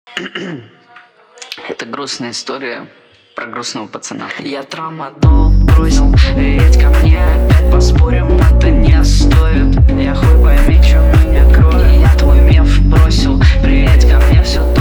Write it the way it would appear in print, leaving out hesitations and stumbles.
Это грустная история про грустного пацана. Я трамадол бросил, приедь ко мне опять поспорим, это не стоит. Я хуй пойми, чё меня кроет. Я твой меф бросил, приедь ко мне, все